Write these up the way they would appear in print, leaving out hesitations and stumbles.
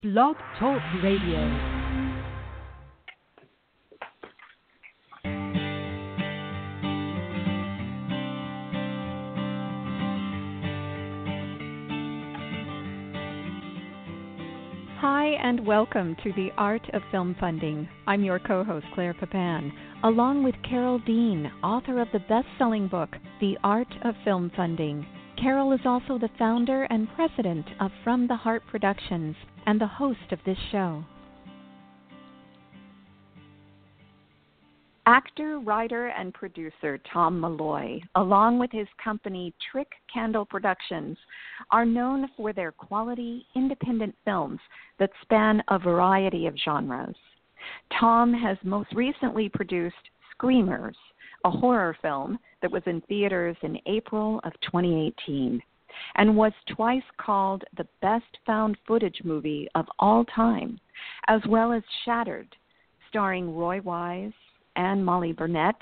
Blog Talk Radio. Hi, and welcome to The Art of Film Funding. I'm your co-host, Claire Papin, along with Carol Dean, author of the best-selling book, The Art of Film Funding. Carol is also the founder and president of From the Heart Productions and the host of this show. Actor, writer, and producer Tom Malloy, along with his company Trick Candle Productions, are known for their quality, independent films that span a variety of genres. Tom has most recently produced Screamers, a horror film that was in theaters in April of 2018 and was twice called the best found footage movie of all time, as well as Shattered, starring Roy Wise and Molly Burnett,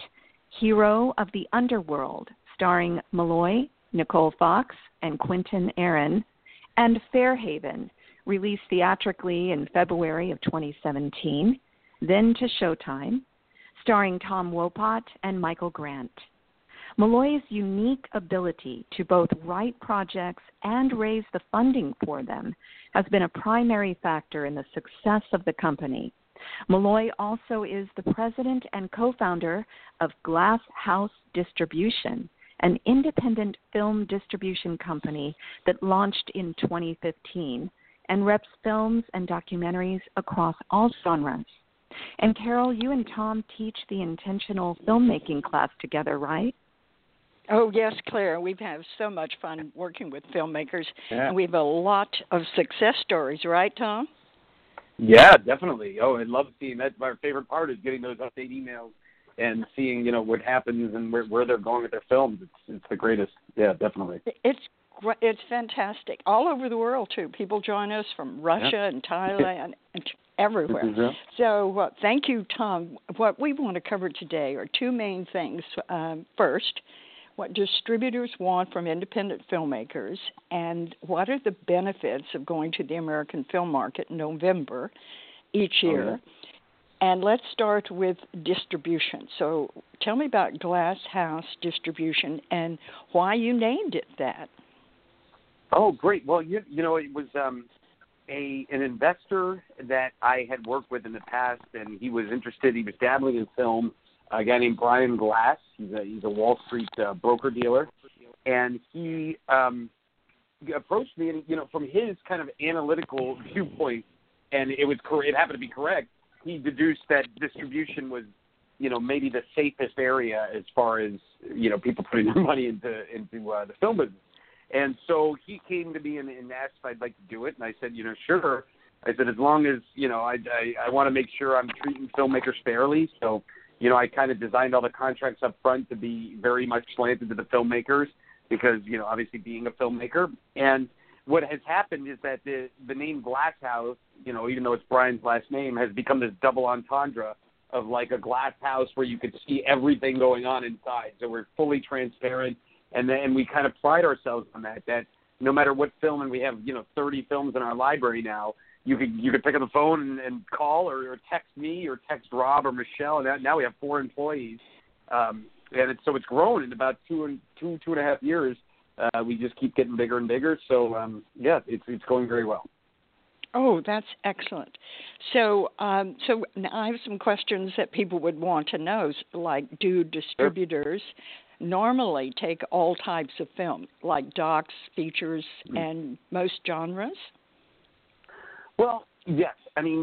Hero of the Underworld, starring Malloy, Nicole Fox, and Quentin Aaron, and Fairhaven, released theatrically in February of 2017, then to Showtime, starring Tom Wopat and Michael Grant. Malloy's unique ability to both write projects and raise the funding for them has been a primary factor in the success of the company. Malloy also is the president and co-founder of Glass House Distribution, an independent film distribution company that launched in 2015 and reps films and documentaries across all genres. And Carol, you and Tom teach the intentional filmmaking class together, right? Oh, yes, Claire. We've had so much fun working with filmmakers, Yeah. and we have a lot of success stories, right, Tom? Yeah, definitely. Oh, I love seeing that. My favorite part is getting those update emails and seeing, what happens and where they're going with their films. It's the greatest. Yeah, definitely. It's fantastic. All over the world, too. People join us from Russia and Thailand and everywhere. So thank you, Tom. What we want to cover today are two main things. First, what distributors want from independent filmmakers, and what are the benefits of going to the American film market in November each year. Oh, yeah. And let's start with distribution. So tell me about Glass House Distribution and why you named it that. Oh, great. Well, it was an investor that I had worked with in the past, and he was interested. He was dabbling in film. A guy named Brian Glass. He's a Wall Street broker dealer, and he approached me, and from his kind of analytical viewpoint, and it happened to be correct. He deduced that distribution was, maybe the safest area as far as people putting their money into the film business. And so he came to me and asked if I'd like to do it, and I said, sure. I said, as long as I want to make sure I'm treating filmmakers fairly, so. I kind of designed all the contracts up front to be very much slanted to the filmmakers because, obviously being a filmmaker. And what has happened is that the name Glass House, even though it's Brian's last name, has become this double entendre of like a glass house where you could see everything going on inside. So we're fully transparent. And we kind of pride ourselves on that no matter what film, and we have, 30 films in our library now, you could pick up the phone and call or text me or text Rob or Michelle, and now we have 4 employees, and it's grown in about two and a half years. We just keep getting bigger and bigger. So it's going very well. Oh, that's excellent. So now I have some questions that people would want to know, like do distributors normally take all types of film, like docs, features, and most genres? Well, yes. I mean,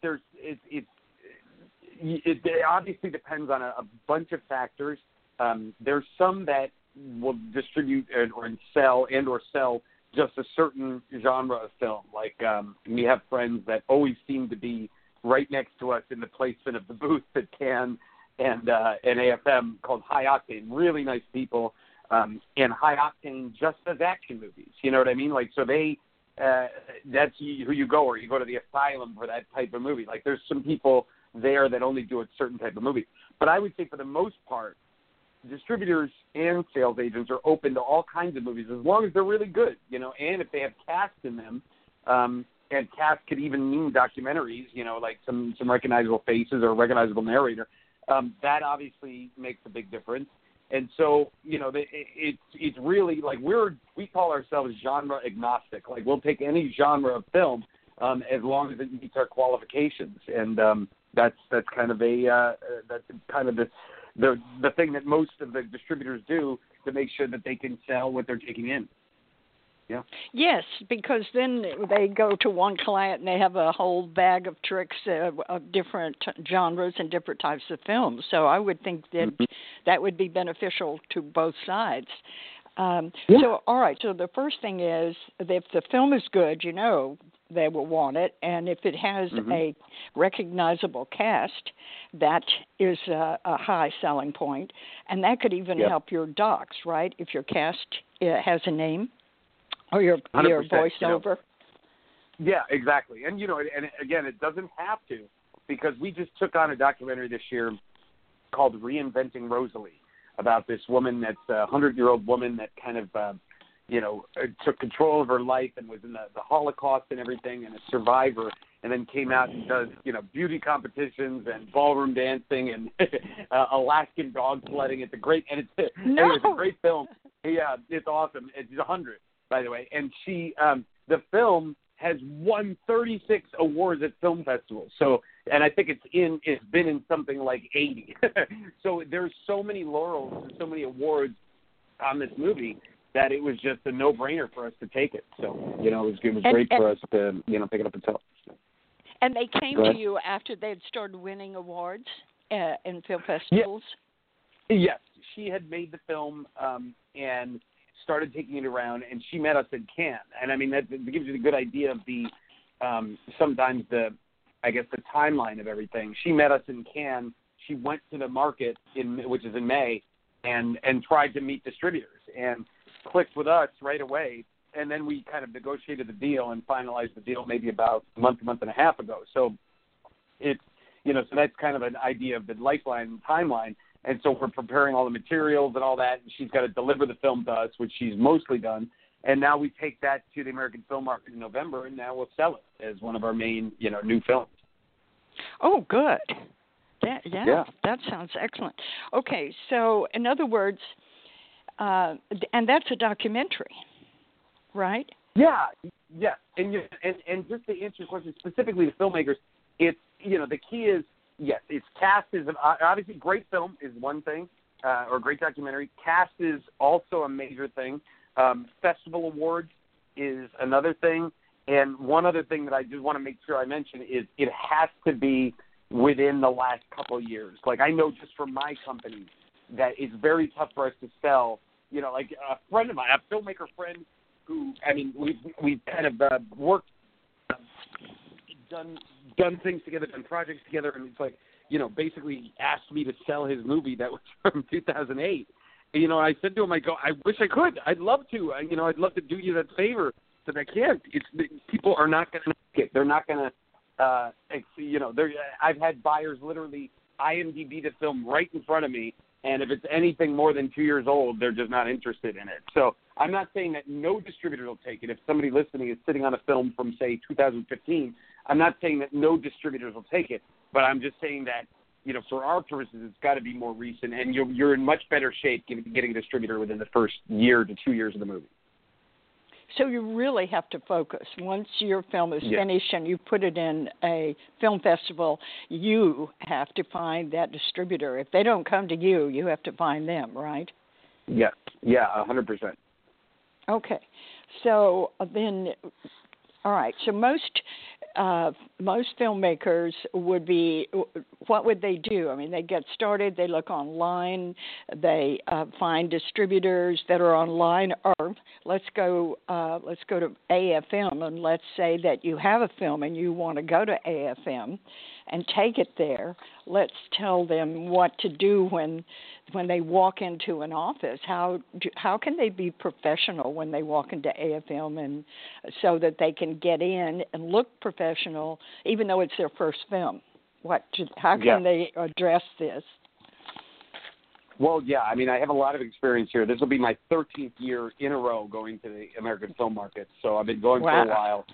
it obviously depends on a bunch of factors. There's some that will distribute or sell just a certain genre of film. Like we have friends that always seem to be right next to us in the placement of the booth at Cannes and AFM called High Octane. Really nice people. And High Octane just does action movies. You know what I mean? Like, so they... that's who you go, or you go to the Asylum for that type of movie. Like, there's some people there that only do a certain type of movie. But I would say for the most part, distributors and sales agents are open to all kinds of movies as long as they're really good, and if they have cast in them, and cast could even mean documentaries, like some recognizable faces or a recognizable narrator. That obviously makes a big difference. And so, it's really like we call ourselves genre agnostic. Like we'll take any genre of film as long as it meets our qualifications. And that's kind of the thing that most of the distributors do to make sure that they can sell what they're taking in. Yeah. Yes, because then they go to one client and they have a whole bag of tricks of different genres and different types of films. So I would think that that would be beneficial to both sides. So, all right, so the first thing is that if the film is good, they will want it. And if it has a recognizable cast, that is a high selling point. And that could even help your docs, right, if your cast has a name. Or your voiceover. Yeah, exactly. And, and again, it doesn't have to, because we just took on a documentary this year called Reinventing Rosalie about this woman that's a 100-year-old woman that kind of, took control of her life and was in the Holocaust and everything and a survivor, and then came out and does, beauty competitions and ballroom dancing and Alaskan dog sledding. It's a great film. Yeah, it's awesome. It's 100. By the way, and she, the film has won 36 awards at film festivals. So, and I think it's been in something like 80. So there's so many laurels and so many awards on this movie that it was just a no-brainer for us to take it. So, it was great for us to, pick it up and sell. And they came to you after they'd started winning awards in film festivals? Yes. She had made the film and started taking it around, and she met us in Cannes. And I mean, that gives you a good idea of the sometimes the timeline of everything. She met us in Cannes. She went to the market which is in May, and tried to meet distributors and clicked with us right away. And then we kind of negotiated the deal and finalized the deal maybe about a month and a half ago. So it's so that's kind of an idea of the lifeline timeline. And so we're preparing all the materials and all that, and she's got to deliver the film to us, which she's mostly done. And now we take that to the American film market in November, and now we'll sell it as one of our main, new films. Oh, good. Yeah, that sounds excellent. Okay, so in other words, and that's a documentary, right? Yeah. And just to answer your question specifically to filmmakers, it's, the key is, yes, its cast is obviously great film is one thing, or great documentary. Cast is also a major thing. Festival awards is another thing. And one other thing that I just want to make sure I mention is it has to be within the last couple of years. Like I know just from my company that it's very tough for us to sell. Like a friend of mine, a filmmaker friend who, we've kind of worked, done things together, done projects together, and it's like, basically asked me to sell his movie that was from 2008. I said to him, I wish I could. I'd love to. I'd love to do you that favor, but I can't. People are not going to make it. They're not going to, I've had buyers literally IMDb the film right in front of me, and if it's anything more than 2 years old, they're just not interested in it. So I'm not saying that no distributor will take it. If somebody listening is sitting on a film from, say, 2015, I'm not saying that no distributors will take it, but I'm just saying that, for our purposes, it's got to be more recent, and you're in much better shape getting a distributor within the first year to 2 years of the movie. So you really have to focus. Once your film is finished and you put it in a film festival, you have to find that distributor. If they don't come to you, you have to find them, right? Yeah, 100%. Okay. So then, all right. So most filmmakers would be, what would they do? They get started, they look online, they find distributors that are online, or let's go to AFM, and let's say that you have a film and you want to go to AFM and take it there. Let's tell them what to do when they walk into an office. How can they be professional when they walk into AFM, and so that they can get in and look professional, even though it's their first film? How can they address this? Well, I have a lot of experience here. This will be my 13th year in a row going to the American film market, so I've been going for a while.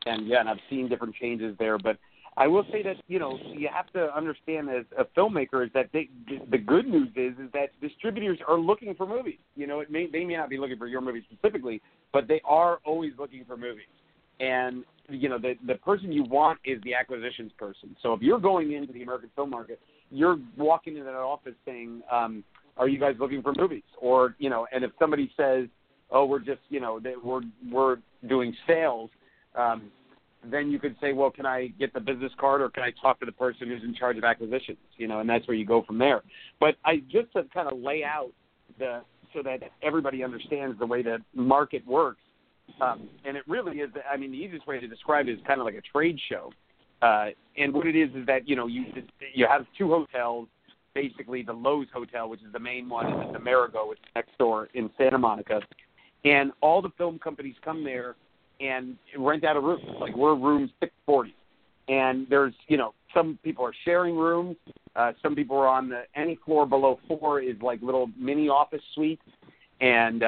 And I've seen different changes there. But I will say that, you have to understand as a filmmaker is that the good news is that distributors are looking for movies. They may not be looking for your movie specifically, but they are always looking for movies. And, the person you want is the acquisitions person. So if you're going into the American film market, you're walking into that office saying, are you guys looking for movies? Or, and if somebody says, oh, we're just, we're doing sales, then you could say, well, can I get the business card or can I talk to the person who's in charge of acquisitions? And that's where you go from there. But just to kind of lay out so that everybody understands the way the market works, and it really is, the easiest way to describe it is kind of like a trade show. And what it is that, you have two hotels, basically the Lowe's Hotel, which is the main one, and then the Marigold, which is next door in Santa Monica. And all the film companies come there and rent out a room. Like, we're room 640. And there's, some people are sharing rooms. Some people are on any floor below 4 is like little mini office suites. And,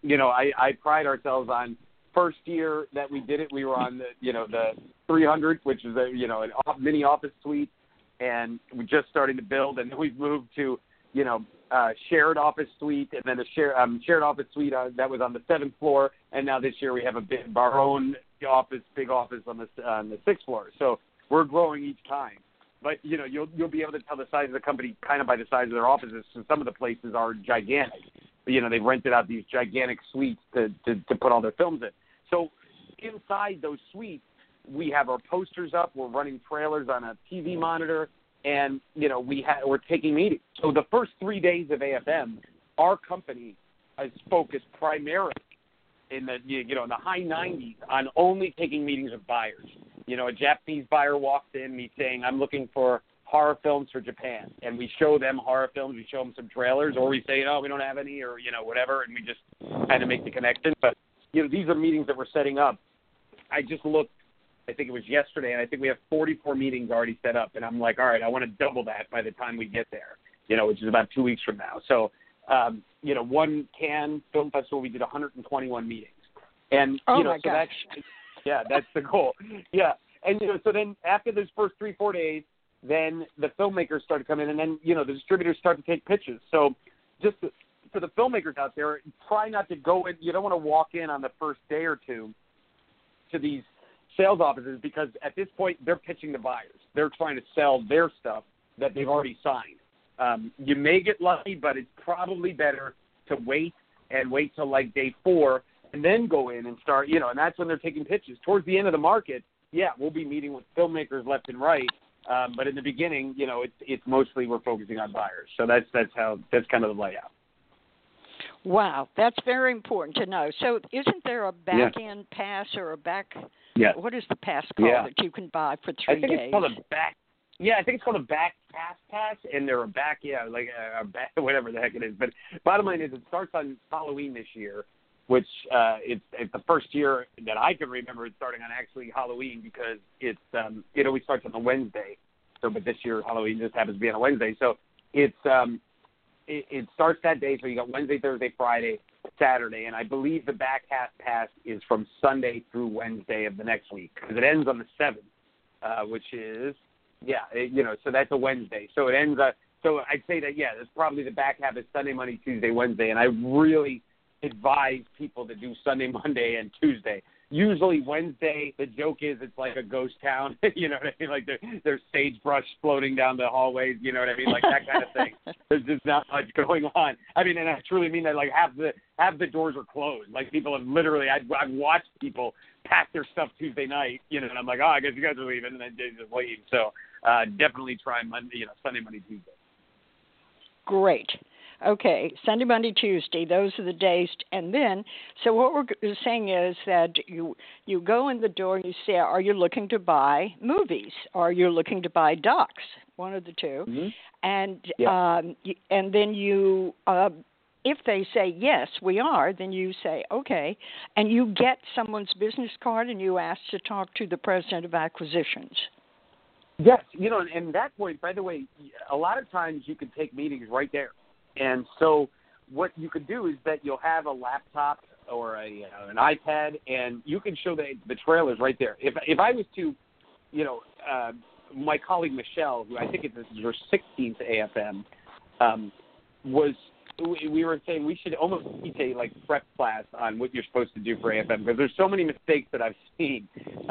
I pride ourselves on first year that we did it, we were on the 300, which is a mini office suite. And we're just starting to build. And then we've moved to, shared office suite, and then a shared office suite that was on the 7th floor, and now this year we have our own big office on the 6th floor. So we're growing each time. But you'll be able to tell the size of the company kind of by the size of their offices. So some of the places are gigantic. They've rented out these gigantic suites to put all their films in. So inside those suites, we have our posters up. We're running trailers on a TV monitor. And, we're taking meetings. So the first 3 days of AFM, our company is focused primarily in the, in the high 90s on only taking meetings with buyers. A Japanese buyer walks in, me saying, I'm looking for horror films for Japan. And we show them horror films. We show them some trailers. Or we say, we don't have any, or, whatever. And we just kind of make the connection. But, these are meetings that we're setting up. I just looked. I think it was yesterday, and I think we have 44 meetings already set up. And I'm like, all right, I want to double that by the time we get there, which is about 2 weeks from now. So, one Cannes Film Festival, we did 121 meetings. And, that's the goal. Yeah. And, so then after those first 3-4 days, then the filmmakers start to come in, and then, the distributors start to take pitches. So just for the filmmakers out there, try not to go in. You don't want to walk in on the first day or two to these sales offices, because at this point they're pitching to buyers. They're trying to sell their stuff that they've already signed. You may get lucky, but it's probably better to wait till like day 4 and then go in and start, and that's when they're taking pitches. Towards the end of the market, we'll be meeting with filmmakers left and right. But in the beginning, it's mostly we're focusing on buyers. So that's kind of the layout. Wow, that's very important to know. So isn't there a back-end pass or a back? Yeah. What is the pass called that you can buy for 3 days? It's called a back. Yeah, I think it's called a back pass, and they're a back, a back, whatever the heck it is. But bottom line is, it starts on Halloween this year, which it's the first year that I can remember it starting on actually Halloween, because it always starts on a Wednesday. So, but this year Halloween just happens to be on a Wednesday. So it starts that day. So you got Wednesday, Thursday, Friday, Saturday, and I believe the back half pass is from Sunday through Wednesday of the next week, because it ends on the 7th, which is, so that's a Wednesday. So it ends, so I'd say that, that's probably the back half is Sunday, Monday, Tuesday, Wednesday, and I really advise people to do Sunday, Monday, and Tuesday. Usually Wednesday, the joke is it's like a ghost town, you know what I mean? Like there's sagebrush floating down the hallways, you know what I mean? Like that kind of thing. There's just not much going on. I mean, and I truly mean that, like half the doors are closed. Like people have literally, I've watched people pack their stuff Tuesday night, and I'm like, I guess you guys are leaving, and then they just leave. So definitely try Monday, Sunday, Monday, Tuesday. Great. Okay, Sunday, Monday, Tuesday, those are the days. And then, so what we're saying is that you go in the door and you say, are you looking to buy movies? Or are you looking to buy docs? One of the two. Mm-hmm. And then you, if they say, yes, we are, then you say, okay. And you get someone's business card and you ask to talk to the president of acquisitions. Yes, and that point, by the way, a lot of times you can take meetings right there. And so what you could do is that you'll have a laptop an iPad, and you can show the trailers right there. If I was to, my colleague Michelle, who I think this is her 16th AFM, we were saying we should almost teach a prep class on what you're supposed to do for AFM, because there's so many mistakes that I've seen.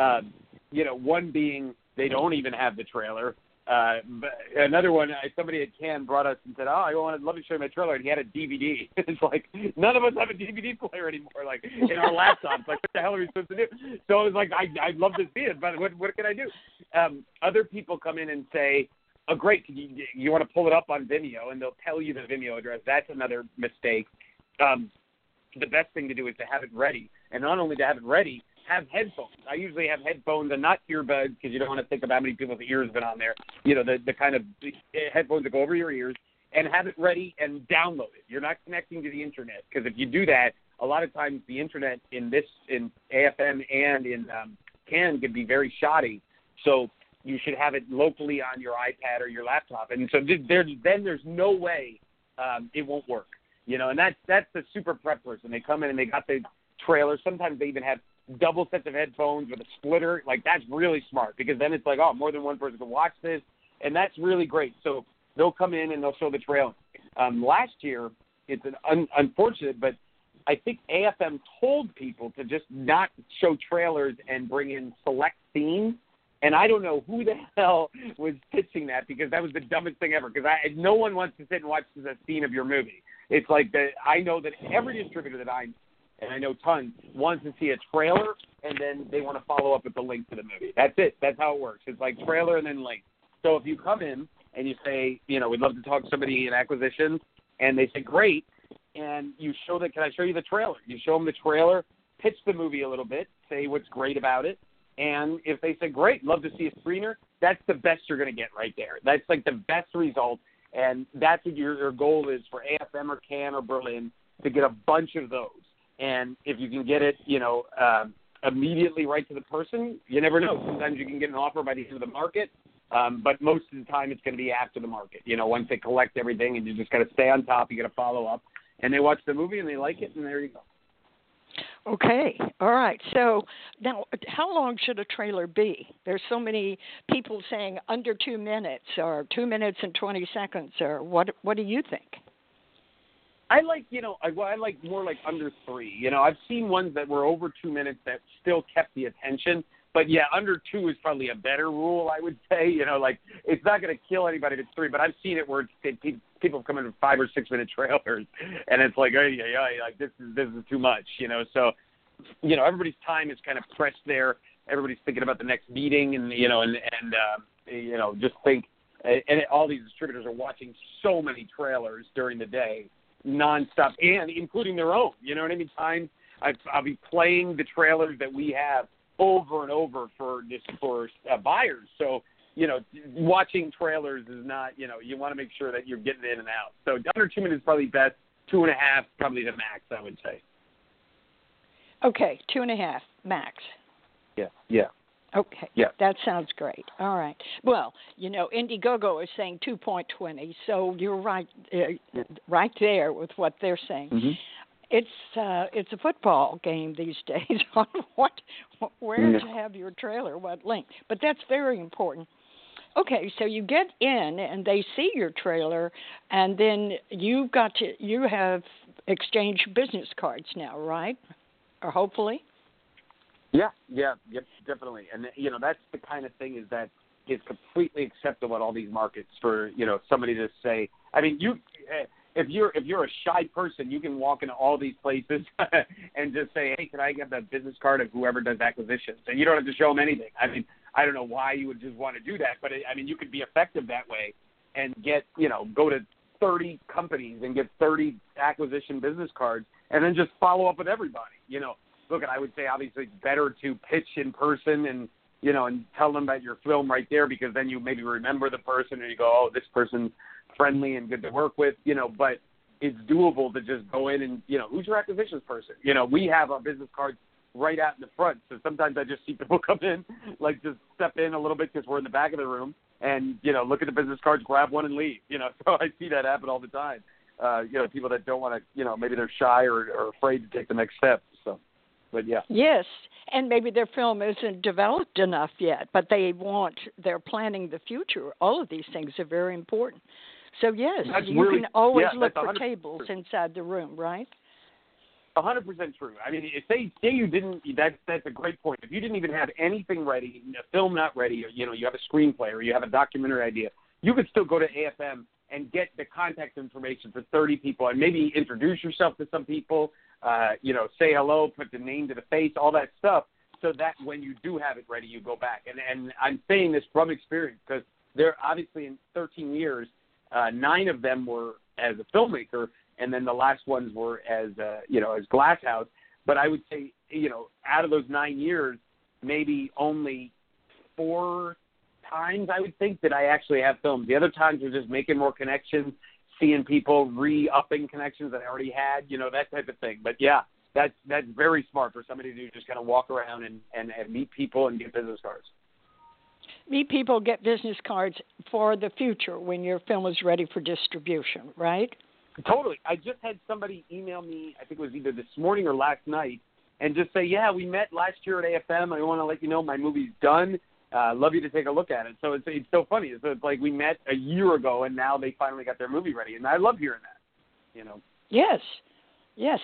One being they don't even have the trailer. But another one, somebody at Cannes brought us and said, I'd love to show you my trailer, and he had a DVD. It's like, none of us have a DVD player anymore, in our laptops. What the hell are we supposed to do? So I was like, I'd love to see it, but what can I do? Other people come in and say, oh, great, you want to pull it up on Vimeo, and they'll tell you the Vimeo address. That's another mistake. The best thing to do is to have it ready, and not only to have it ready, have headphones. I usually have headphones and not earbuds, because you don't want to think of how many people's ears have been on there. The kind of headphones that go over your ears, and have it ready and download it. You're not connecting to the internet, because if you do that, a lot of times the internet in AFM and in Cannes can be very shoddy. So you should have it locally on your iPad or your laptop. And so there's no way it won't work. And that's the super prep person. They come in and they got the trailer. Sometimes they even have double sets of headphones with a splitter. That's really smart, because then it's more than one person can watch this, and that's really great. So they'll come in and they'll show the trailer. Last year, it's unfortunate, but I think AFM told people to just not show trailers and bring in select scenes, and I don't know who the hell was pitching that, because that was the dumbest thing ever, because no one wants to sit and watch the scene of your movie. It's I know that every distributor that and I know tons, wants to see a trailer, and then they want to follow up with the link to the movie. That's it. That's how it works. It's trailer and then link. So if you come in and you say, we'd love to talk to somebody in acquisition, and they say, great, and you show that, can I show you the trailer? You show them the trailer, pitch the movie a little bit, say what's great about it, and if they say, great, love to see a screener, that's the best you're going to get right there. That's the best result, and that's what your goal is for AFM or Cannes or Berlin, to get a bunch of those. And if you can get it, immediately right to the person, you never know. Sometimes you can get an offer by the end of the market, but most of the time it's going to be after the market. Once they collect everything, and you just got to stay on top, you got to follow up, and they watch the movie and they like it, and there you go. Okay. All right. So now, how long should a trailer be? There's so many people saying under 2 minutes, or 2 minutes and 20 seconds, or what do you think? I like more under 3. I've seen ones that were over 2 minutes that still kept the attention. But, yeah, under 2 is probably a better rule, I would say. It's not going to kill anybody if it's 3. But I've seen it where people come in with 5 or 6 minute trailers, and it's this is too much, So, everybody's time is kind of pressed there. Everybody's thinking about the next meeting, and just think. And all these distributors are watching so many trailers during the day, nonstop, and including their own. You know what I mean? I'll be playing the trailers that we have over and over for buyers. So, watching trailers is not, you want to make sure that you're getting in and out. So under 2 minutes is probably best. 2.5 probably the max, I would say. Okay, 2.5 max. Yeah. Okay. Yeah. That sounds great. All right. Well, Indiegogo is saying 2.20, so you're right there with what they're saying. Mm-hmm. It's a football game these days on where to have your trailer, what link. But that's very important. Okay, so you get in and they see your trailer, and then you have exchanged business cards now, right? Or hopefully. Yep, definitely. And that's the kind of thing that is completely acceptable in all these markets for somebody to say. I mean, if you're a shy person, you can walk into all these places and just say, hey, can I get the business card of whoever does acquisitions? And you don't have to show them anything. I mean, I don't know why you would just want to do that, but you could be effective that way and get go to 30 companies and get 30 acquisition business cards, and then just follow up with everybody. Look, I would say obviously it's better to pitch in person and and tell them about your film right there, because then you maybe remember the person and you go, oh, this person's friendly and good to work with, but it's doable to just go in and, who's your acquisitions person? We have our business cards right out in the front. So sometimes I just see people come in, just step in a little bit because we're in the back of the room and, look at the business cards, grab one and leave, So I see that happen all the time. people that don't want to, maybe they're shy or afraid to take the next step. So, but yeah. Yes, and maybe their film isn't developed enough yet, but they're planning the future. All of these things are very important. So yes, you can always look for tables inside the room, right? 100% true. I mean, if say you didn't, that's a great point. If you didn't even have anything ready, a film not ready, or you have a screenplay or you have a documentary idea, you could still go to AFM and get the contact information for 30 people and maybe introduce yourself to some people, say hello, put the name to the face, all that stuff, so that when you do have it ready, you go back. And I'm saying this from experience because there obviously in 13 years, 9 of them were as a filmmaker, and then the last ones were as Glasshouse. But I would say, out of those 9 years, maybe only 4 times I would think that I actually have filmed. The other times were just making more connections, seeing people re-upping connections that I already had, that type of thing. But yeah, that's very smart for somebody to just kind of walk around and meet people and get business cards. Meet people, get business cards for the future when your film is ready for distribution, right? Totally. I just had somebody email me, I think it was either this morning or last night, and just say, yeah, we met last year at AFM. I want to let you know my movie's done. Love you to take a look at it. So it's so funny. So it's like we met a year ago, and now they finally got their movie ready. And I love hearing that, Yes. Yes,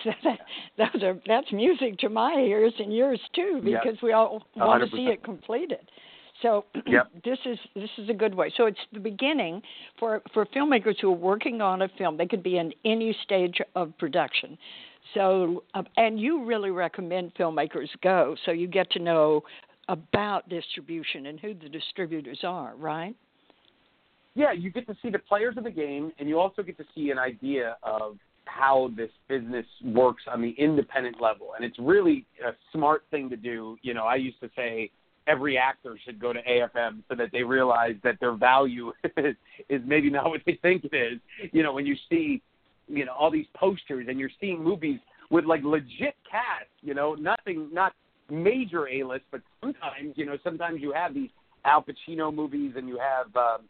that's music to my ears and yours too, because we all want 100%. To see it completed. So this is a good way. So it's the beginning for filmmakers who are working on a film. They could be in any stage of production. So and you really recommend filmmakers go, so you get to know about distribution and who the distributors are, right? Yeah, you get to see the players of the game, and you also get to see an idea of how this business works on the independent level. And it's really a smart thing to do. I used to say every actor should go to AFM so that they realize that their value is maybe not what they think it is. When you see, all these posters and you're seeing movies with like legit cast, not major A-list, but sometimes you have these Al Pacino movies and you have,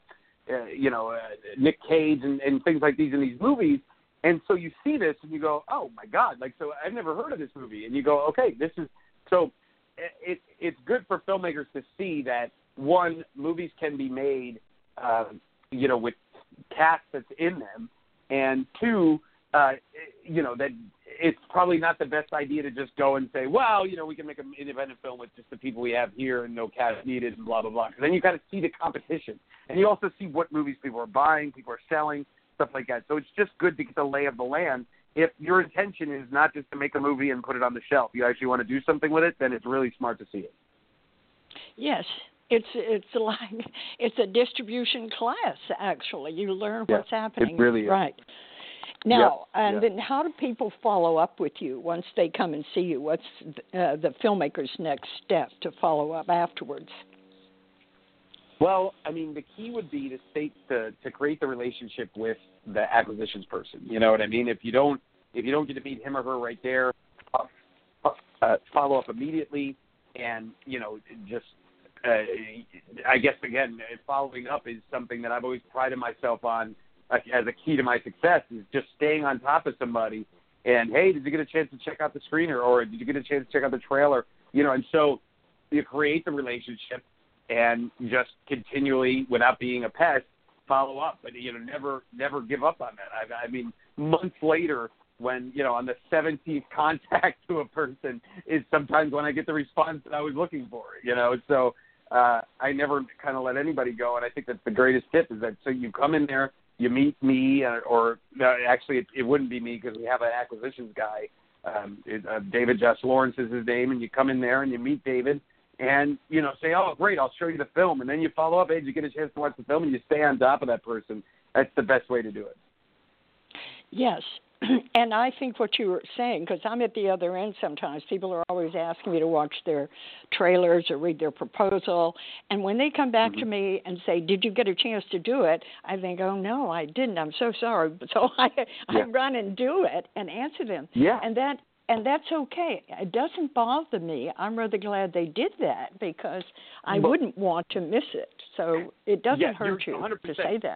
Nick Cage and things like these in these movies. And so you see this and you go, oh my God, so I've never heard of this movie. And you go, okay, this is, so it's good for filmmakers to see that, one, movies can be made, with cast that's in them, and two, that it's probably not the best idea to just go and say, well, we can make an independent film with just the people we have here and no cast needed and blah, blah, blah. Because then you got to see the competition. And you also see what movies people are buying, people are selling, stuff like that. So it's just good to get the lay of the land. If your intention is not just to make a movie and put it on the shelf, you actually want to do something with it, then it's really smart to see it. Yes. It's a distribution class, actually. You learn what's happening. It really is. Right. Now, then how do people follow up with you once they come and see you? What's the filmmaker's next step to follow up afterwards? Well, I mean, the key would be to create the relationship with the acquisitions person. You know what I mean? If you don't get to meet him or her right there, follow up immediately, and I guess again, following up is something that I've always prided myself on as a key to my success, is just staying on top of somebody. And hey, did you get a chance to check out the screener, or did you get a chance to check out the trailer? And so you create the relationship. And just continually, without being a pest, follow up. But, never give up on that. I mean, months later, when, on the 17th contact to a person is sometimes when I get the response that I was looking for, So I never kind of let anybody go. And I think that's the greatest tip is that so you come in there, you meet me, actually it wouldn't be me because we have an acquisitions guy. David Josh Lawrence is his name. And you come in there and you meet David. And, say, oh, great, I'll show you the film. And then you follow up, hey, did you get a chance to watch the film? And you stay on top of that person. That's the best way to do it. Yes. And I think what you were saying, because I'm at the other end sometimes, people are always asking me to watch their trailers or read their proposal. And when they come back to me and say, did you get a chance to do it? I think, oh, no, I didn't. I'm so sorry. So I run and do it and answer them. Yeah. And that's okay. It doesn't bother me. I'm rather glad they did that because I wouldn't want to miss it. So it doesn't hurt you 100%. to say that.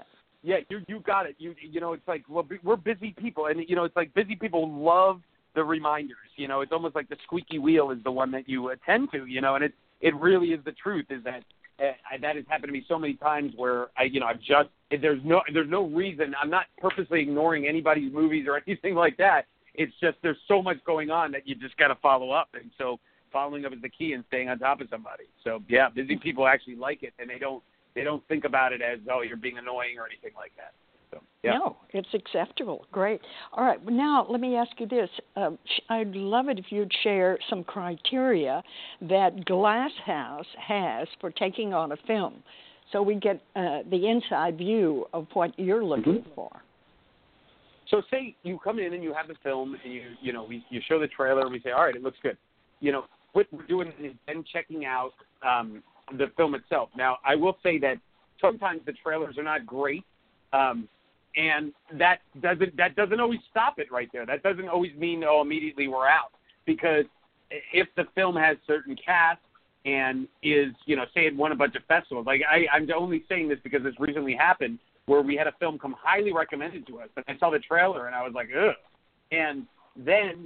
Yeah, you got it. You know, it's like, well, we're busy people, and you know, it's like busy people love the reminders. You know, it's almost like the squeaky wheel is the one that you attend to. You know, and it really is the truth. Is that that has happened to me so many times where there's no reason. I'm not purposely ignoring anybody's movies or anything like that. It's just there's so much going on that you just got to follow up, and so following up is the key and staying on top of somebody. So yeah, busy people actually like it, and they don't think about it as, oh, you're being annoying or anything like that. So, yeah. No, it's acceptable. Great. All right. Now, let me ask you this. I'd love it if you'd share some criteria that Glass House has for taking on a film, so we get the inside view of what you're looking for. So say you come in and you have the film, and you show the trailer, and we say, all right, it looks good. You know, what we're doing is then checking out the film itself. Now, I will say that sometimes the trailers are not great, and that doesn't always stop it right there. That doesn't always mean, immediately we're out. Because if the film has certain cast and is, say it won a bunch of festivals. Like I'm only saying this because this recently happened where we had a film come highly recommended to us, and I saw the trailer and I was like, ugh. And then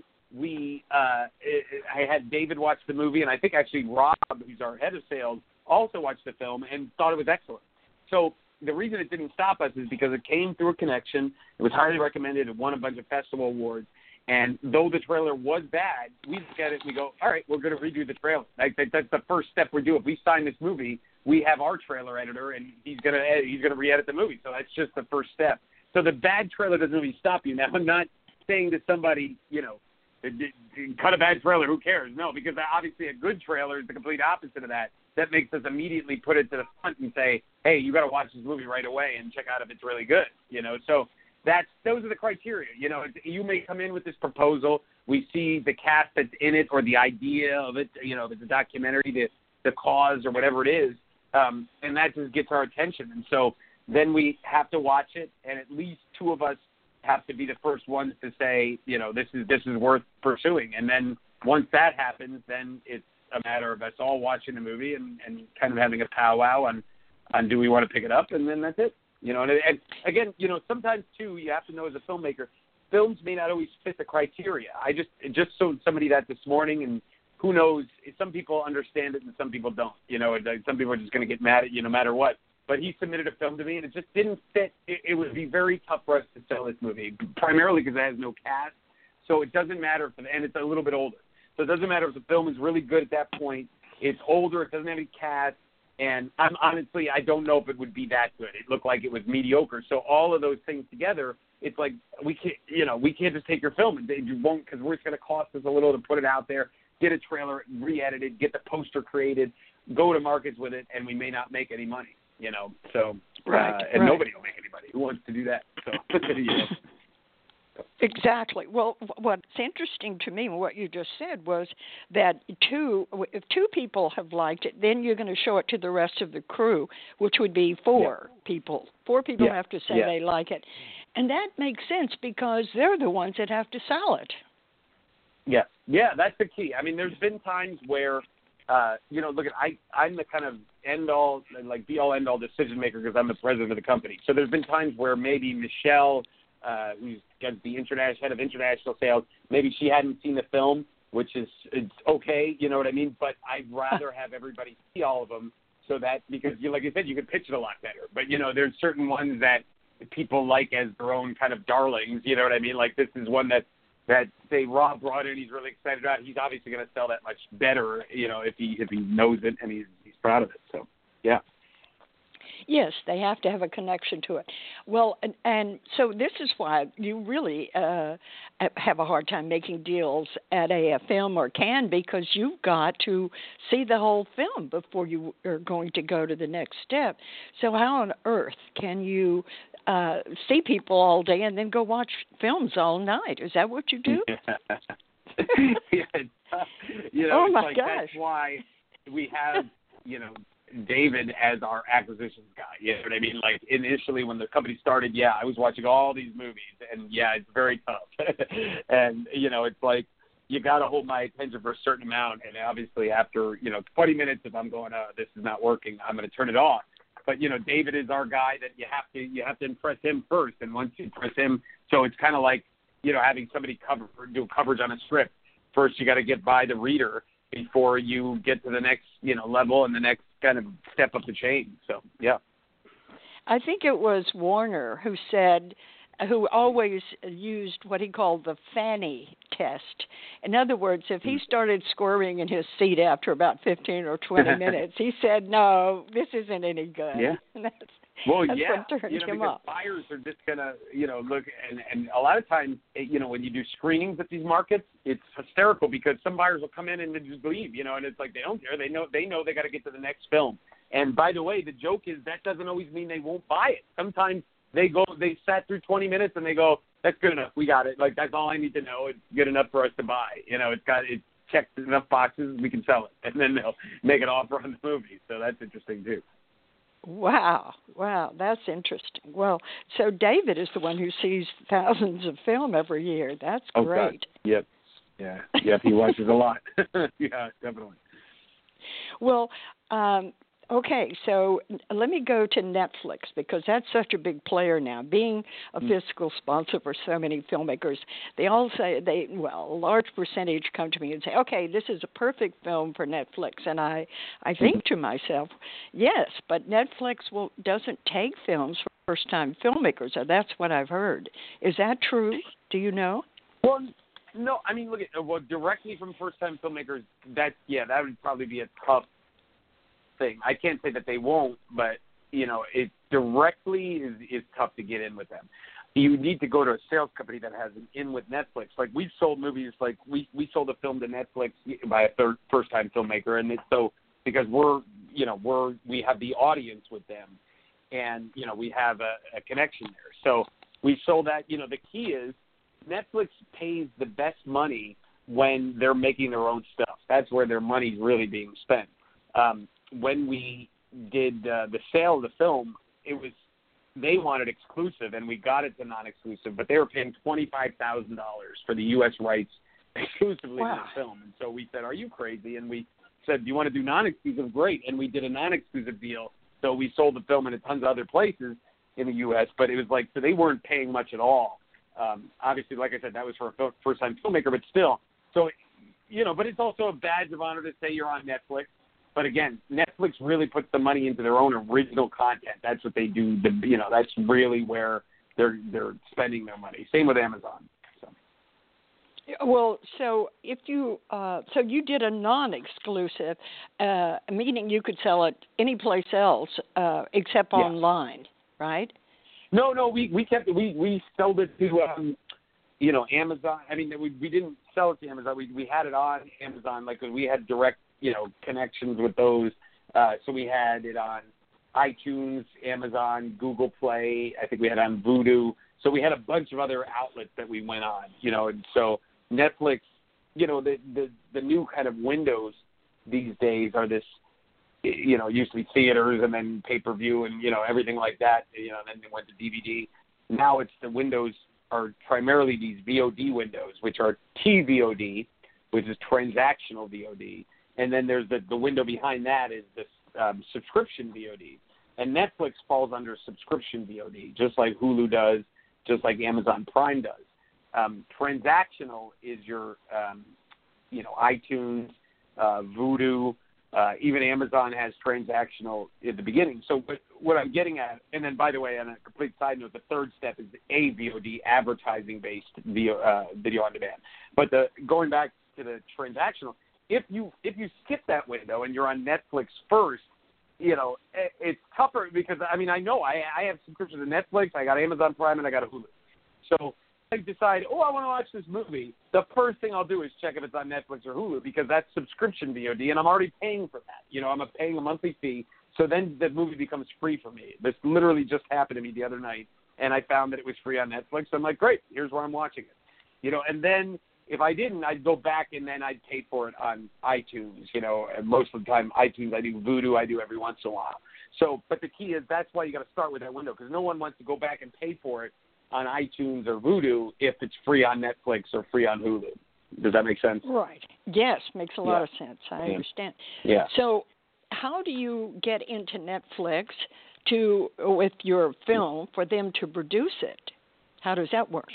I had David watch the movie, and I think actually Rob, who's our head of sales, also watched the film and thought it was excellent. So the reason it didn't stop us is because it came through a connection. It was highly recommended. It won a bunch of festival awards. And though the trailer was bad, we look at it and we go, all right, we're going to redo the trailer. That's the first step we do. If we sign this movie, we have our trailer editor, and he's going to re-edit the movie. So that's just the first step. So the bad trailer doesn't really stop you. Now, I'm not saying to somebody, cut a bad trailer, who cares? No, because obviously a good trailer is the complete opposite of that. That makes us immediately put it to the front and say, hey, you got to watch this movie right away and check out if it's really good. So those are the criteria. You may come in with this proposal. We see the cast that's in it or the idea of it, if it's a documentary, the cause or whatever it is, and that just gets our attention. And so then we have to watch it, and at least two of us have to be the first ones to say, this is worth pursuing. And then once that happens, then it's a matter of us all watching the movie and kind of having a powwow on do we want to pick it up, and then that's it. And again, sometimes too, you have to know as a filmmaker, films may not always fit the criteria. I just showed somebody that this morning, and who knows, some people understand it and some people don't. Some people are just going to get mad at you no matter what. But he submitted a film to me, and it just didn't fit. It would be very tough for us to sell this movie, primarily because it has no cast. So it doesn't matter, and it's a little bit older. So it doesn't matter if the film is really good at that point. It's older. It doesn't have any cast. And I don't know if it would be that good. It looked like it was mediocre. So all of those things together, it's like we can't just take your film. You won't, because it's going to cost us a little to put it out there, get a trailer re-edited, get the poster created, go to markets with it, and we may not make any money. So right. Nobody will make any money. Who wants to do that? So Exactly. Well, what's interesting to me, what you just said, was that if two people have liked it, then you're going to show it to the rest of the crew, which would be four people. Four people have to say they like it. And that makes sense because they're the ones that have to sell it. Yeah, that's the key. I mean, there's been times where, look, I'm the kind of end-all, like be-all, end-all decision maker because I'm the president of the company. So there's been times where maybe Michelle, who's got the head of international sales, maybe she hadn't seen the film, which is it's okay, you know what I mean? But I'd rather have everybody see all of them so that, because like you said, you could pitch it a lot better. But, there's certain ones that people like as their own kind of darlings, you know what I mean? Like this is one that say Rob brought in, he's really excited about it. He's obviously going to sell that much better, if he knows it and he's proud of it. So, yeah. Yes, they have to have a connection to it. Well, and so this is why you really have a hard time making deals at a film or can, because you've got to see the whole film before you are going to go to the next step. So how on earth can you see people all day and then go watch films all night? Is that what you do? Oh my gosh. That's why we have, David as our acquisitions guy. You know what I mean? Like initially when the company started, I was watching all these movies, and it's very tough. And it's like you got to hold my attention for a certain amount, and obviously after 20 minutes, if I'm going, this is not working, I'm going to turn it off. but David is our guy that you have to impress him first, and once you impress him, so it's kind of like having somebody do coverage on a script. First, you got to get by the reader before you get to the next level and the next kind of step up the chain. So yeah, I think it was Warner who always used what he called the Fanny test. In other words, if he started squirming in his seat after about 15 or 20 minutes, he said, "No, this isn't any good." Yeah. That's what turned him because off. buyers are just gonna, look, and a lot of times, when you do screenings at these markets, it's hysterical because some buyers will come in and they just leave, and it's like they don't care. They know they got to get to the next film. And by the way, the joke is that doesn't always mean they won't buy it. Sometimes they sat through 20 minutes and they go, "That's good enough. We got it. Like, that's all I need to know. It's good enough for us to buy. It checked enough boxes. We can sell it." And then they'll make an offer on the movie. So that's interesting too. Wow, that's interesting. Well, so David is the one who sees thousands of film every year. That's great. God. Yep, he watches a lot. Yeah, definitely. Well, okay, so let me go to Netflix because that's such a big player now. Being a fiscal sponsor for so many filmmakers, they all say a large percentage come to me and say, "Okay, this is a perfect film for Netflix." And I think to myself, yes, but Netflix doesn't take films for first-time filmmakers. So that's what I've heard. Is that true? Do you know? Well, no. I mean, look directly from first-time filmmakers. That would probably be a tough thing. I can't say that they won't, but it directly is tough to get in with them. You need to go to a sales company that has an in with Netflix. Like we've sold movies, like we sold a film to Netflix by a first-time filmmaker, and it's so because we have the audience with them, and we have a connection there. So we sold that. The key is Netflix pays the best money when they're making their own stuff. That's where their money's really being spent. When we did the sale of the film, they wanted exclusive, and we got it to non-exclusive, but they were paying $25,000 for the U.S. rights exclusively to the film. And so we said, "Are you crazy?" And we said, "Do you want to do non-exclusive? Great." And we did a non-exclusive deal. So we sold the film in a tons of other places in the U.S., but it was like, so they weren't paying much at all. Obviously, like I said, that was for a first-time filmmaker, but still. So, but it's also a badge of honor to say you're on Netflix. But again, Netflix really puts the money into their own original content. That's what they do. That's really where they're spending their money. Same with Amazon. So. Well, so if you you did a non-exclusive, meaning you could sell it any place else except online, right? No, we sold it to Amazon. I mean, we didn't sell it to Amazon. We had it on Amazon, like we had direct connections with those. So we had it on iTunes, Amazon, Google Play. I think we had it on Vudu. So we had a bunch of other outlets that we went on, and so Netflix, the new kind of windows these days are this, used to be theaters and then pay-per-view and, everything like that, and then they went to DVD. Now it's the windows are primarily these VOD windows, which are TVOD, which is transactional VOD. And then there's the window behind that is this subscription VOD. And Netflix falls under subscription VOD, just like Hulu does, just like Amazon Prime does. Transactional is your, iTunes, Vudu, even Amazon has transactional at the beginning. So what I'm getting at, and then by the way, on a complete side note, the third step is the AVOD, advertising-based video on demand. But going back to the transactional, if you skip that window and you're on Netflix first, it's tougher because, I know I have subscriptions to Netflix, I got Amazon Prime, and I got a Hulu. So I decide, I want to watch this movie. The first thing I'll do is check if it's on Netflix or Hulu because that's subscription VOD, and I'm already paying for that. I'm paying a monthly fee, so then the movie becomes free for me. This literally just happened to me the other night, and I found that it was free on Netflix. I'm like, great, here's where I'm watching it. And then if I didn't, I'd go back and then I'd pay for it on iTunes. And most of the time, iTunes, I do Vudu, I do every once in a while. So, but the key is that's why you got to start with that window because no one wants to go back and pay for it on iTunes or Vudu if it's free on Netflix or free on Hulu. Does that make sense? Right. Yes, makes a lot of sense. I understand. Yeah. So how do you get into Netflix with your film for them to produce it? How does that work?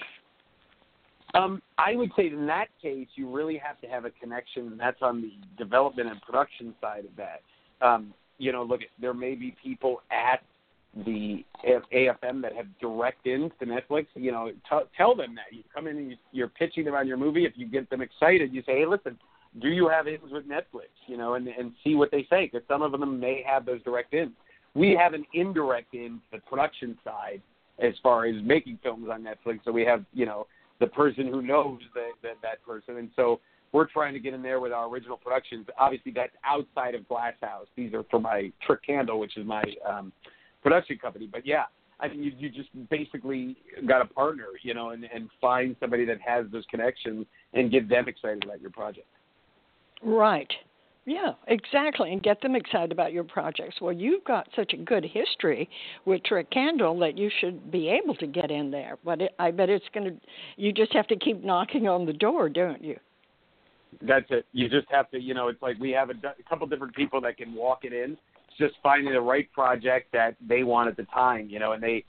I would say in that case, you really have to have a connection, and that's on the development and production side of that. Look, there may be people at the AFM that have direct ins to Netflix. Tell them that. You come in and you're pitching them on your movie. If you get them excited, you say, hey, listen, do you have ins with Netflix? And see what they say, because some of them may have those direct ins. We have an indirect in to the production side as far as making films on Netflix. So we have, the person who knows that person. And so we're trying to get in there with our original productions. Obviously, that's outside of Glass House. These are for my Trick Candle, which is my production company. But, yeah, I mean, you just basically got a partner, and find somebody that has those connections and get them excited about your project. Right. Yeah, exactly, and get them excited about your projects. Well, you've got such a good history with Trick Candle that you should be able to get in there. But I bet you just have to keep knocking on the door, don't you? That's it. You just have to, it's like we have a couple different people that can walk it in. It's just finding the right project that they want at the time, and they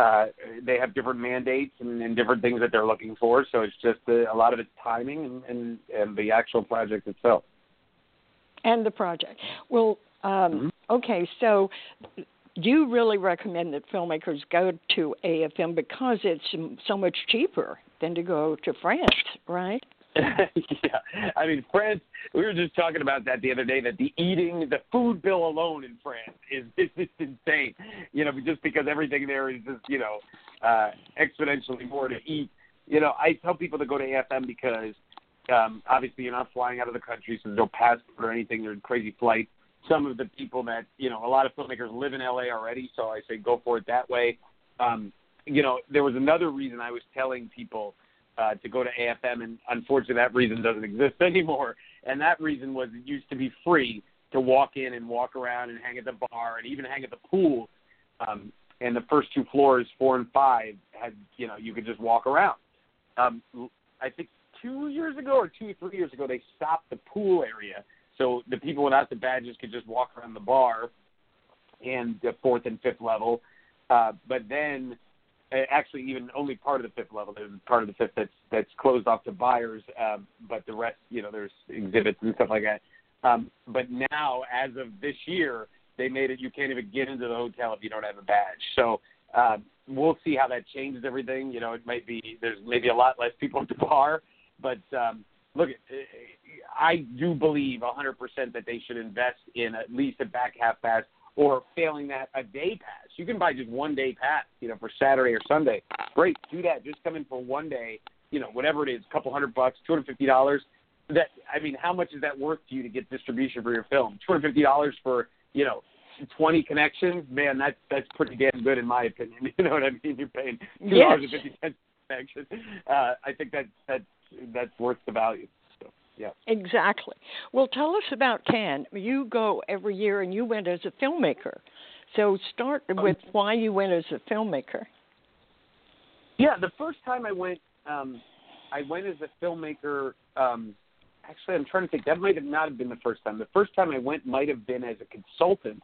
have different mandates and different things that they're looking for. So it's just a lot of it's timing and the actual project itself. And the project. Well, okay, so you really recommend that filmmakers go to AFM because it's so much cheaper than to go to France, right? Yeah. I mean, France, we were just talking about that the other day, that the food bill alone in France is insane, just because everything there is just, exponentially more to eat. I tell people to go to AFM because obviously you're not flying out of the country, so there's no passport or anything. There's crazy flights. Some of the people that, a lot of filmmakers live in LA already, so I say go for it that way. There was another reason I was telling people to go to AFM, and unfortunately that reason doesn't exist anymore. And that reason was it used to be free to walk in and walk around and hang at the bar and even hang at the pool. And the first 2 floors, 4 and 5, had, you could just walk around. I think 2 years ago or 2 or 3 years ago, they stopped the pool area. So the people without the badges could just walk around the bar and the 4th and 5th level. But then actually even only part of the 5th level. There's part of the 5th that's closed off to buyers. But the rest, there's exhibits and stuff like that. But now, as of this year, they made it you can't even get into the hotel if you don't have a badge. So we'll see how that changes everything. It might be there's maybe a lot less people at the bar. But, look, I do believe 100% that they should invest in at least a back half pass, or failing that, a day pass. You can buy just 1 day pass, for Saturday or Sunday. Great, do that. Just come in for 1 day, whatever it is, a couple $100, $250. How much is that worth to you to get distribution for your film? $250 for, 20 connections? Man, that's pretty damn good in my opinion. You know what I mean? You're paying $2.50 connection. I think that's worth the value. So, yeah. Exactly. Well, tell us about Cannes. You go every year, and you went as a filmmaker. So start with why you went as a filmmaker. Yeah, the first time I went as a filmmaker. Actually, I'm trying to think. That might have not have been the first time. The first time I went might have been as a consultant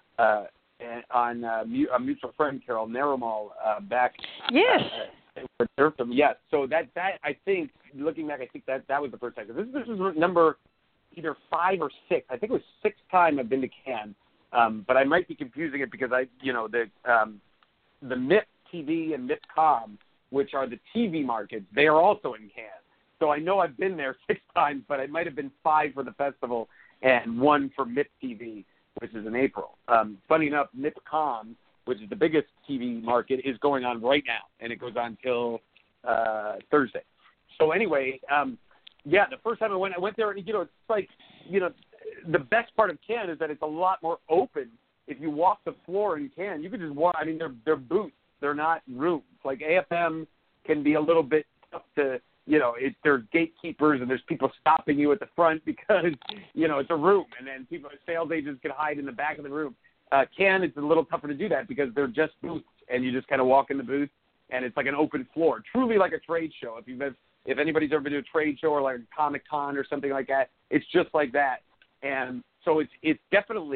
on a mutual friend, Carol Naramal, back. Yes. Yes. So that I think, looking back, I think that was the first time. This is number either 5 or 6. I think it was 6th time I've been to Cannes. But I might be confusing it because the MIP TV and MIPCOM, which are the TV markets, they are also in Cannes. So I know I've been there 6 times, but it might have been 5 for the festival and 1 for MIP TV, which is in April. Funny enough, MIPCOM, which is the biggest TV market, is going on right now, and it goes on till Thursday. So anyway, the first time I went there, and it's like, the best part of Cannes is that it's a lot more open. If you walk the floor in Cannes, you can just walk. I mean, they're booths. They're not rooms. Like AFM can be a little bit tough to, there's gatekeepers and there's people stopping you at the front because, it's a room, and then sales agents can hide in the back of the room. Cannes, it's a little tougher to do that because they're just booths, and you just kind of walk in the booth, and it's like an open floor, truly like a trade show. If anybody's ever been to a trade show or like a Comic-Con or something like that, it's just like that. And so it's definitely,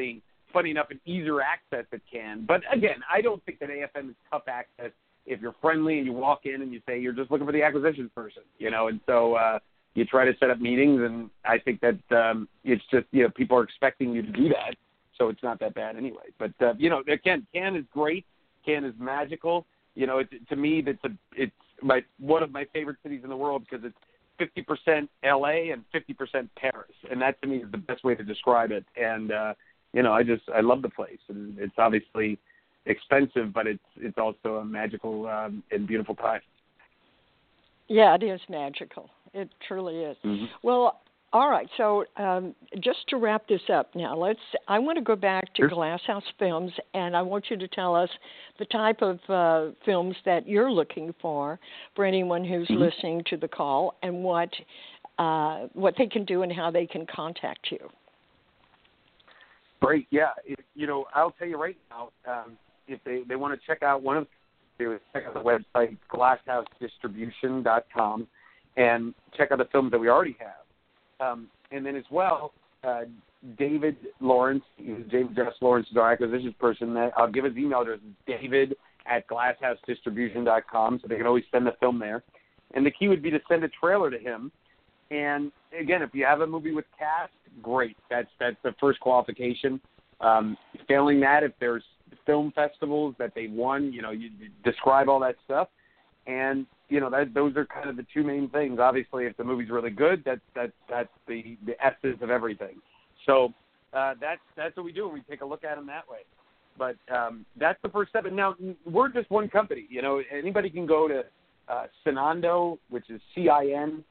funny enough, an easier access at Cannes. But again, I don't think that AFM is tough access if you're friendly and you walk in and you say you're just looking for the acquisitions person, and so you try to set up meetings, and I think that it's just, people are expecting you to do that, so it's not that bad anyway. But, again, Cannes is great. Cannes is magical. To me, it's one of my favorite cities in the world because it's 50% LA and 50% Paris, and that to me is the best way to describe it. And I love the place. And it's obviously expensive, but it's also a magical and beautiful time. Yeah, it is magical. It truly is. Mm-hmm. Well, all right. So just to wrap this up now, I want to go back to Glasshouse Films, and I want you to tell us the type of films that you're looking for anyone who's listening to the call, and what they can do and how they can contact you. Great. Yeah. I'll tell you right now, if they want to check out check out the website, glasshouseddistribution.com, and check out the films that we already have. And then as well, David Lawrence, James Jess Lawrence is our acquisitions person. I'll give his email address, david@glasshouseddistribution.com, so they can always send the film there. And the key would be to send a trailer to him. And again, if you have a movie with cast, great. That's the first qualification. Failing that, if there's film festivals that they won, you describe all that stuff. And those are kind of the two main things. Obviously, if the movie's really good, that's the essence of everything. So that's what we do, and we take a look at them that way. But that's the first step. And now we're just one company. Anybody can go to Cinando, which is CINANDO,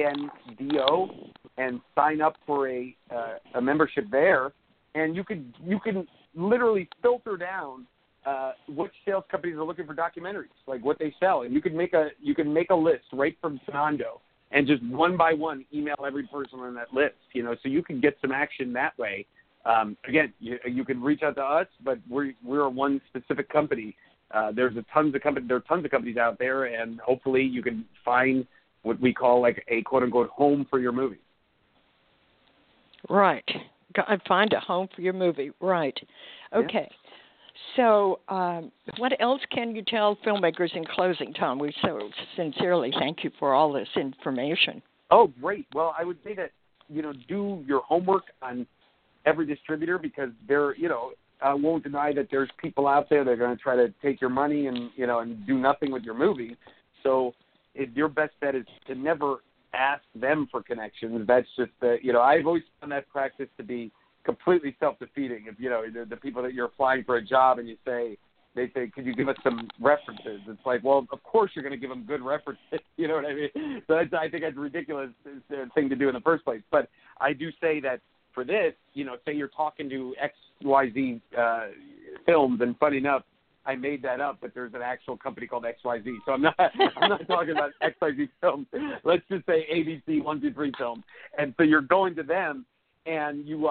and sign up for a membership there. And you can literally filter down which sales companies are looking for documentaries, like what they sell, and you can make a list right from Cinando, and just one by one email every person on that list. So you can get some action that way. Again, you can reach out to us, but we're one specific company. There are tons of companies out there, and hopefully you can find what we call like a quote unquote home for your movie. Right. Find a home for your movie. Right. Okay. Yeah. So what else can you tell filmmakers in closing, Tom? We so sincerely thank you for all this information. Oh, great. Well, I would say that, do your homework on every distributor, because I won't deny that there's people out there that are going to try to take your money and do nothing with your movie. So your best bet is to never ask them for connections. That's just I've always found that practice to be completely self-defeating. If the people that you're applying for a job and they say, could you give us some references? It's like, well, of course you're going to give them good references. You know what I mean? So I think that's a ridiculous thing to do in the first place. But I do say that for this, say you're talking to XYZ Films, and funny enough, I made that up, but there's an actual company called XYZ. So I'm not talking about XYZ Films. Let's just say ABC 123 Films. And so you're going to them, and you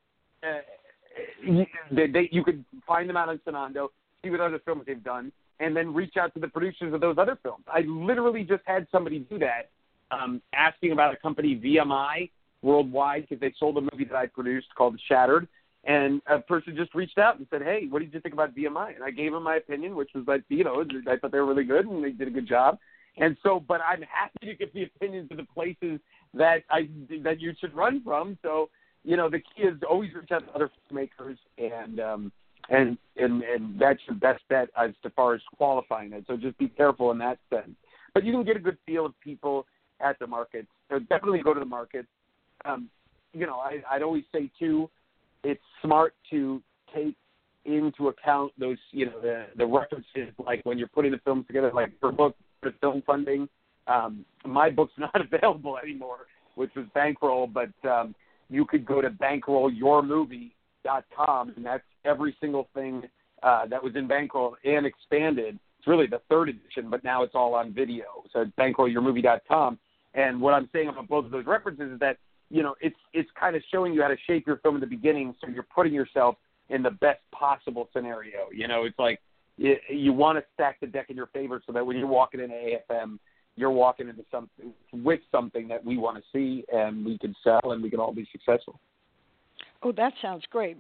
could find them out on Cinando, see what other films they've done, and then reach out to the producers of those other films. I literally just had somebody do that, asking about a company, VMI, worldwide, because they sold a movie that I produced called Shattered. And a person just reached out and said, hey, what did you think about VMI? And I gave them my opinion, which was like, I thought they were really good and they did a good job. And so, but I'm happy to give the opinions of the places that you should run from. So, the key is always reach out to other filmmakers, and that's your best bet as far as qualifying it. So just be careful in that sense. But you can get a good feel of people at the markets. So definitely go to the markets. I'd always say too, it's smart to take into account those, the references, like when you're putting the films together, like for book, for film funding. My book's not available anymore, which was Bankroll, but you could go to bankrollyourmovie.com, and that's every single thing that was in Bankroll and expanded. It's really the third edition, but now it's all on video. So it's bankrollyourmovie.com. And what I'm saying about both of those references is that, it's kind of showing you how to shape your film in the beginning, so you're putting yourself in the best possible scenario. It's like you want to stack the deck in your favor so that when you're walking into AFM, you're walking into something that we want to see and we can sell and we can all be successful. Oh, that sounds great.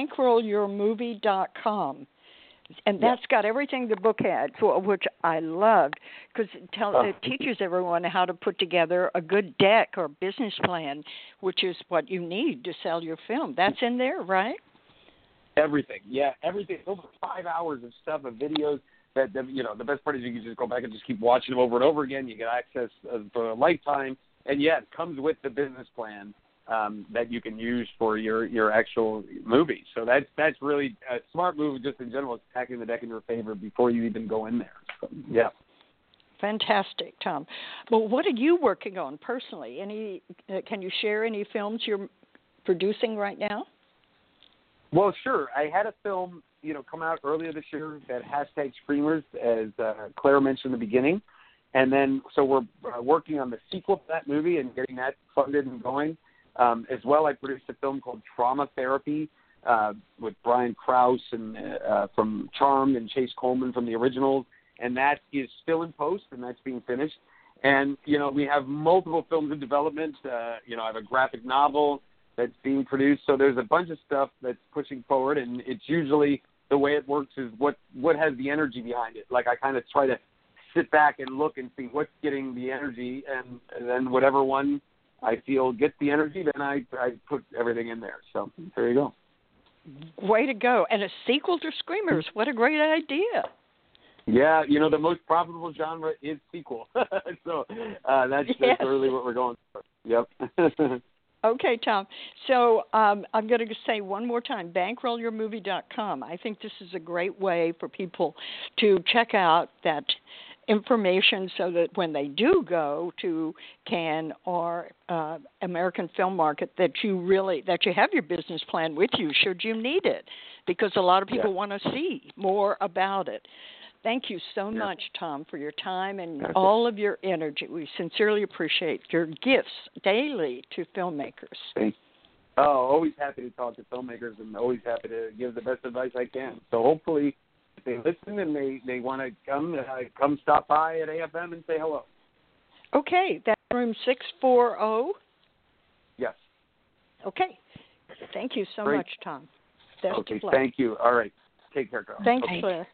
BankrollYourMovie.com. And that's got everything the book had, which I loved, because it teaches everyone how to put together a good deck or business plan, which is what you need to sell your film. That's in there, right? Everything. Yeah, everything. Over 5 hours of stuff, of videos. That the best part is you can just go back and just keep watching them over and over again. You get access for a lifetime. And, yeah, it comes with the business plan that you can use for your actual movie. So that's really a smart move just in general. It's stacking the deck in your favor before you even go in there. So, yeah. Fantastic, Tom. Well, what are you working on personally? Can you share any films you're producing right now? Well, sure. I had a film, come out earlier this year that #Screamers, as Claire mentioned in the beginning. And then, so we're working on the sequel to that movie and getting that funded and going. As well, I produced a film called Trauma Therapy with Brian Krause and from Charmed and Chase Coleman from the originals, and that is still in post, and that's being finished. And, we have multiple films in development. I have a graphic novel that's being produced, so there's a bunch of stuff that's pushing forward, and it's usually the way it works is what has the energy behind it. Like I kind of try to sit back and look and see what's getting the energy, and then whatever one I feel gets the energy, then I put everything in there. So there you go. Way to go. And a sequel to Screamers. What a great idea. Yeah, the most profitable genre is sequel. So that's really what we're going for. Yep. Okay, Tom. So I'm going to say one more time, BankrollYourMovie.com. I think this is a great way for people to check out that information so that when they do go to Cannes or American Film Market that you have your business plan with you should you need it, because a lot of people want to see more about it. Thank you so much, Tom, for your time and all of your energy. We sincerely appreciate your gifts daily to filmmakers. Thanks. Oh, always happy to talk to filmmakers and always happy to give the best advice I can. So hopefully if they listen and they want to come stop by at AFM and say hello. Okay, that's room 640. Yes. Okay. Thank you so much, Tom. Best of luck. Thank you. All right. Take care, Carl. Thanks, Claire.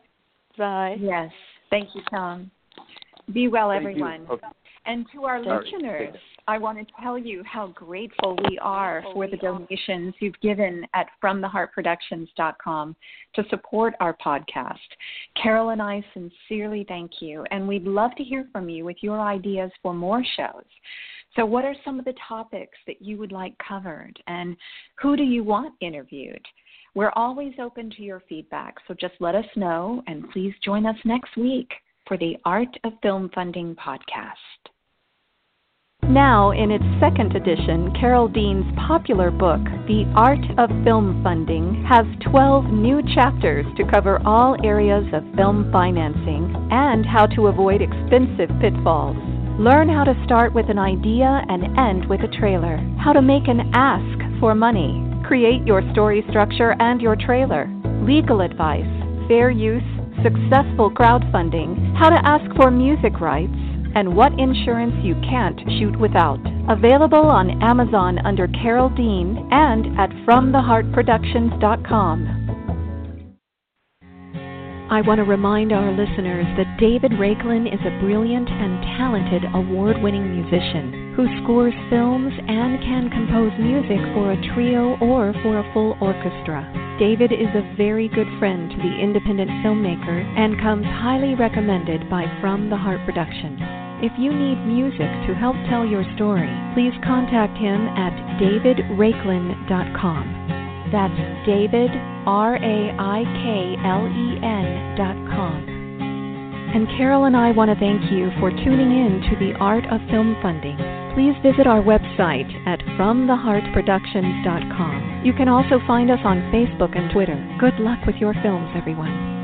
Bye. Yes. Thank you, Tom. Be well, everyone. Okay. And to our listeners, I want to tell you how grateful we are for the donations you've given at FromTheHeartProductions.com to support our podcast. Carol and I sincerely thank you, and we'd love to hear from you with your ideas for more shows. So what are some of the topics that you would like covered, and who do you want interviewed? We're always open to your feedback, so just let us know, and please join us next week for the Art of Film Funding podcast. Now, in its second edition, Carol Dean's popular book, The Art of Film Funding, has 12 new chapters to cover all areas of film financing and how to avoid expensive pitfalls. Learn how to start with an idea and end with a trailer, how to make an ask for money, create your story structure and your trailer, legal advice, fair use, successful crowdfunding, how to ask for music rights, and what insurance you can't shoot without. Available on Amazon under Carol Dean and at FromTheHeartProductions.com. I want to remind our listeners that David Raiklin is a brilliant and talented award-winning musician who scores films and can compose music for a trio or for a full orchestra. David is a very good friend to the independent filmmaker and comes highly recommended by From the Heart Productions. If you need music to help tell your story, please contact him at davidraiklin.com. That's David, RAIKLEN.com. And Carol and I want to thank you for tuning in to The Art of Film Funding. Please visit our website at FromTheHeartProductions.com. You can also find us on Facebook and Twitter. Good luck with your films, everyone.